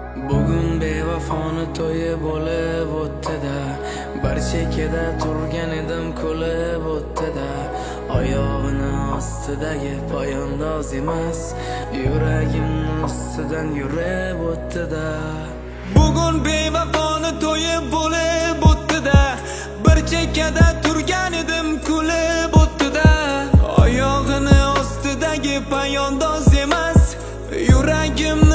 Bugun bevafoni to'yi bo'lib o'tdi-da, bir chekkada turgan edim kulib o'tdi-da. Oyog'ini ostidagi poyandoz emas, yuragimni ustidan yurib o'tdi-da. Bugun bevafoni to'yi bo'lib o'tdi-da, bir chekkada turgan edim kulib o'tdi-da. Oyog'ini ostidagi poyandoz emas, yuragim